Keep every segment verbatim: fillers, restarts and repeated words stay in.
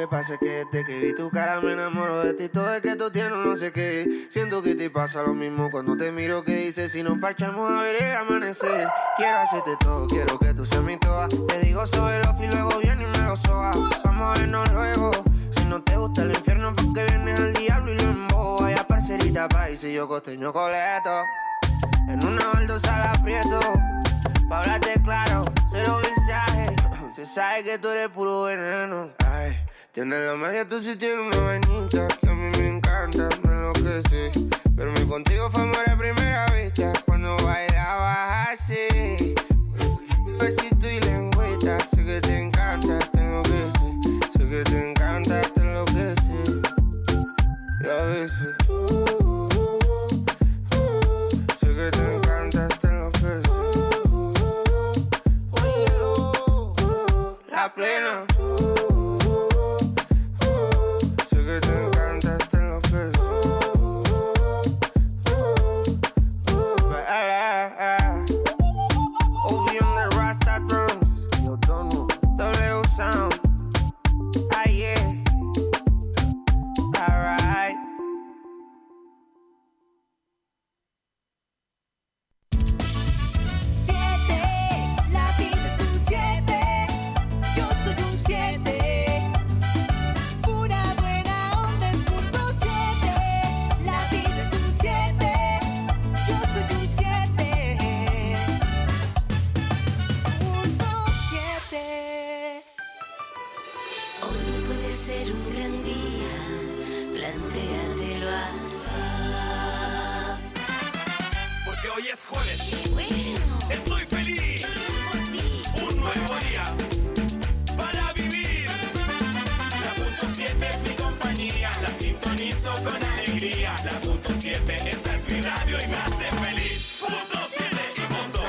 pasa es que desde que vi tu cara me enamoro de ti. Todo es que tú tienes no sé qué. Siento que te pasa lo mismo cuando te miro. Que dices si nos parchamos a ver el amanecer. Quiero hacerte todo, quiero que tú seas mi toa. Te digo soy el off y luego viene y me lo soba. Vamos a vernos luego. Si no te gusta el infierno porque vienes al diablo y lo embobo. Vaya parcerita país y yo costeño coleto. En una baldosa la aprieto. Pa' hablarte claro, cero visaje. Se sabe que tú eres puro veneno. Ay, tienes la magia, tú sí tienes una vainita que a mí me encanta, me enloquece. Pero mi contigo fue amor a primera vista. Cuando bailabas así, besito y lengüita. Sé que te encanta, te enloquece. Sé que te encanta, te enloquece. Y a veces sé que te encanta, te enloquece. La plena. Sé que te encanta, te enloquece. Obi on the Rasta drums. Yo tono, W sound. Ah yeah. Alright. Ser un gran día, plantéatelo así. Porque hoy es jueves. Qué bueno. Estoy feliz. Un nuevo día para vivir. La punto siete es mi compañía, la sintonizo con alegría. La punto siete, esa es mi radio y me hace feliz. Punto siete y punto.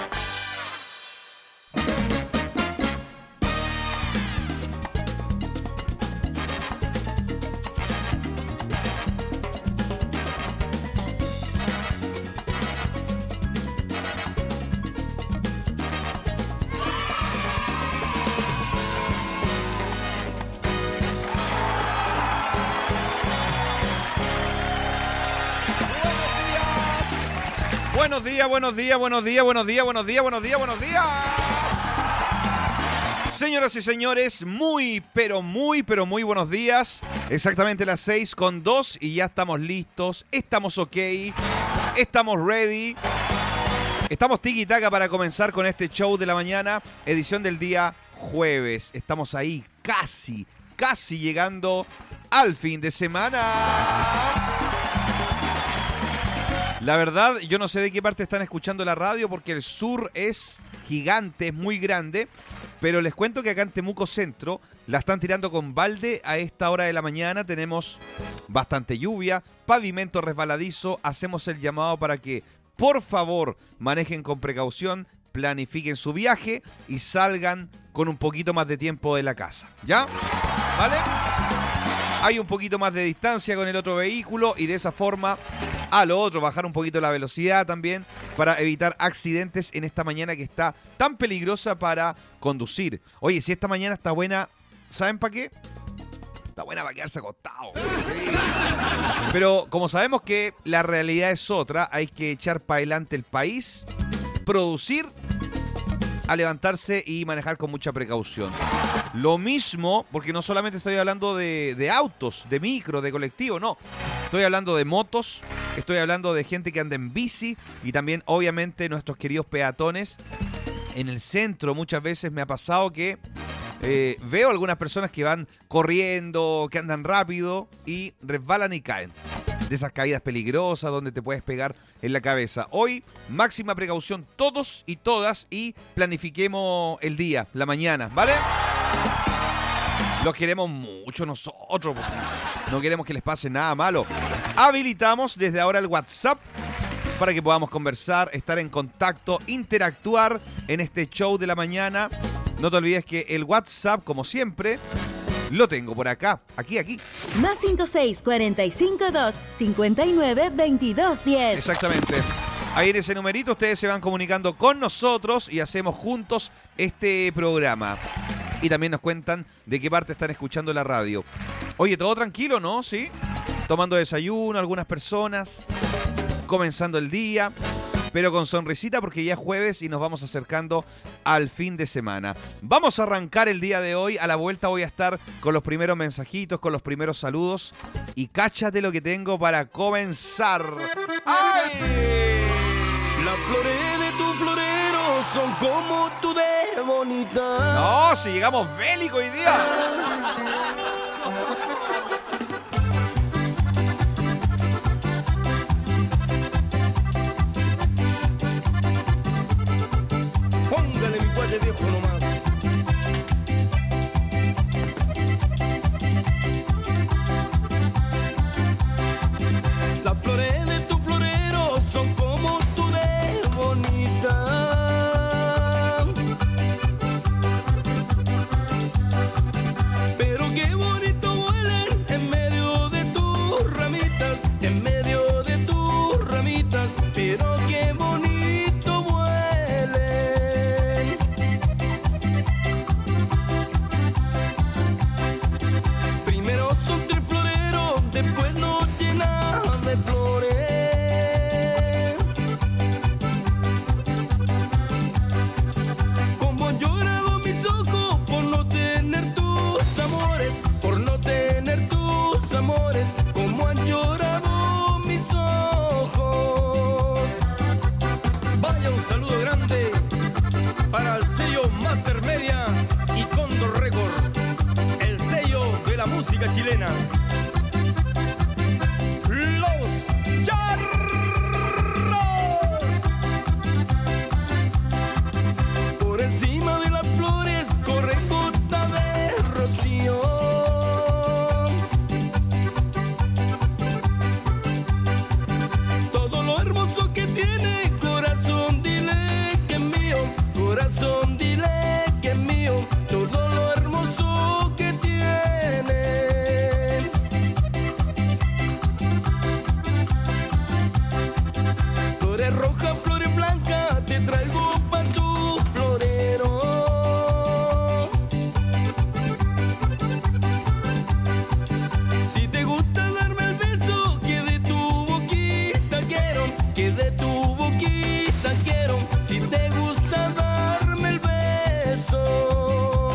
Buenos días, buenos días, buenos días, buenos días, buenos días, buenos días, buenos días. Señoras y señores, muy, pero muy, pero muy buenos días. Exactamente las seis con dos y ya estamos listos, estamos ok, estamos ready. Estamos tiki-taka para comenzar con este show de la mañana, edición del día jueves. Estamos ahí casi, casi llegando al fin de semana. La verdad, yo no sé de qué parte están escuchando la radio porque el sur es gigante, es muy grande, pero les cuento que acá en Temuco Centro la están tirando con balde a esta hora de la mañana. Tenemos bastante lluvia, pavimento resbaladizo. Hacemos el llamado para que, por favor, manejen con precaución, planifiquen su viaje y salgan con un poquito más de tiempo de la casa. ¿Ya? ¿Vale? Hay un poquito más de distancia con el otro vehículo y de esa forma, a lo otro, bajar un poquito la velocidad también para evitar accidentes en esta mañana que está tan peligrosa para conducir. Oye, si esta mañana está buena, ¿saben para qué? Está buena para quedarse acostado. Sí. Pero como sabemos que la realidad es otra, hay que echar para adelante el país, producir, a levantarse y manejar con mucha precaución. Lo mismo, porque no solamente estoy hablando de, de autos, de micro, de colectivo, no. Estoy hablando de motos, estoy hablando de gente que anda en bici y también, obviamente, nuestros queridos peatones. En el centro muchas veces me ha pasado que eh, veo algunas personas que van corriendo, que andan rápido y resbalan y caen. De esas caídas peligrosas donde te puedes pegar en la cabeza. Hoy, máxima precaución todos y todas y planifiquemos el día, la mañana, ¿vale? Los queremos mucho nosotros, no queremos que les pase nada malo. Habilitamos desde ahora el WhatsApp para que podamos conversar, estar en contacto, interactuar en este show de la mañana. No te olvides que el WhatsApp, como siempre, lo tengo por acá, aquí, aquí. Más cinco seis cuatro cinco dos cinco nueve veintidós diez. Exactamente. Ahí en ese numerito ustedes se van comunicando con nosotros y hacemos juntos este programa. Y también nos cuentan de qué parte están escuchando la radio. Oye, todo tranquilo, ¿no? ¿Sí? Tomando desayuno, algunas personas, comenzando el día, pero con sonrisita porque ya es jueves y nos vamos acercando al fin de semana. Vamos a arrancar el día de hoy. A la vuelta voy a estar con los primeros mensajitos, con los primeros saludos. Y cáchate lo que tengo para comenzar. ¡Ay! Las flores de tu florero son como tú de bonita. No, si llegamos bélico hoy día. Póngale mi guaye viejo nomás. Las flores de tu florero son como tú de bonita. Pero qué bonito huelen en medio de tus ramitas, en medio de tus ramitas. Pero qué bonito huelen. Primero son tres floreros, después nos llenan de flores. Como han llorado mis ojos por no tener tus amores, por no tener tus amores. Como han llorado mis ojos. Vaya un saludo grande para el sello Master Media y Condor Record, el sello de la música chilena. Los Charros. Por encima de las flores corre gota de rocío. Todo lo hermoso que tiene, corazón, dile que es mío. Corazón, dile que es mío. Todo lo hermoso que tiene. Flores rojas, flores blancas, te traigo pa' tu florero. Si te gusta darme el beso, que de tu boquita quiero, que de tu boquita quiero. Si te gusta darme el beso.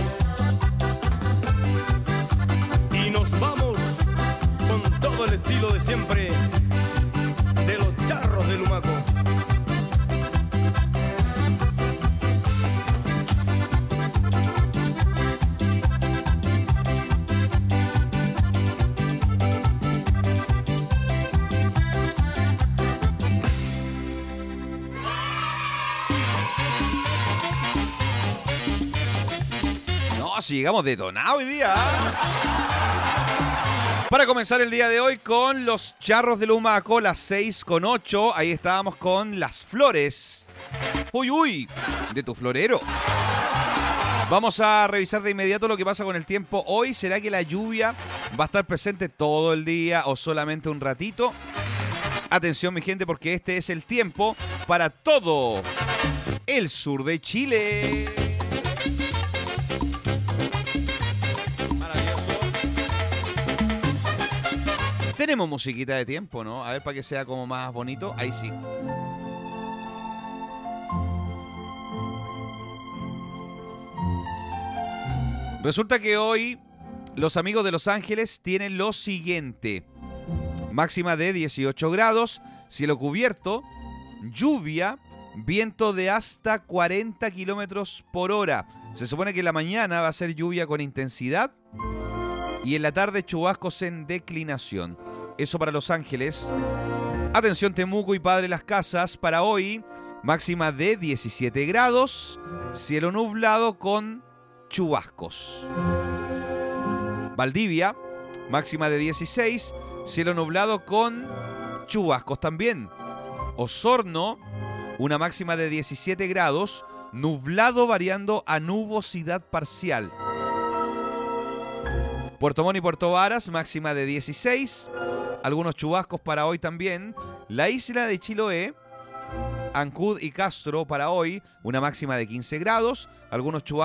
Y nos vamos con todo el estilo de siempre de los Charros de Lumaco. No, si llegamos detonados hoy día. Para comenzar el día de hoy con los Charros de Lumaco, las seis con ocho. Ahí estábamos con las flores. Uy, uy, de tu florero. Vamos a revisar de inmediato lo que pasa con el tiempo hoy. ¿Será que la lluvia va a estar presente todo el día o solamente un ratito? Atención, mi gente, porque este es el tiempo para todo el sur de Chile. Tenemos musiquita de tiempo, ¿no? A ver, para que sea como más bonito. Ahí sí. Resulta que hoy los amigos de Los Ángeles tienen lo siguiente. Máxima de dieciocho grados, cielo cubierto, lluvia, viento de hasta cuarenta kilómetros por hora. Se supone que en la mañana va a ser lluvia con intensidad y en la tarde chubascos en declinación. Eso para Los Ángeles. Atención Temuco y Padre Las Casas, para hoy máxima de diecisiete grados, cielo nublado con chubascos. Valdivia, máxima de dieciséis, cielo nublado con chubascos también. Osorno, una máxima de diecisiete grados, nublado variando a nubosidad parcial. Puerto Montt y Puerto Varas, máxima de dieciséis, algunos chubascos para hoy también. La isla de Chiloé, Ancud y Castro para hoy, una máxima de quince grados, algunos chubascos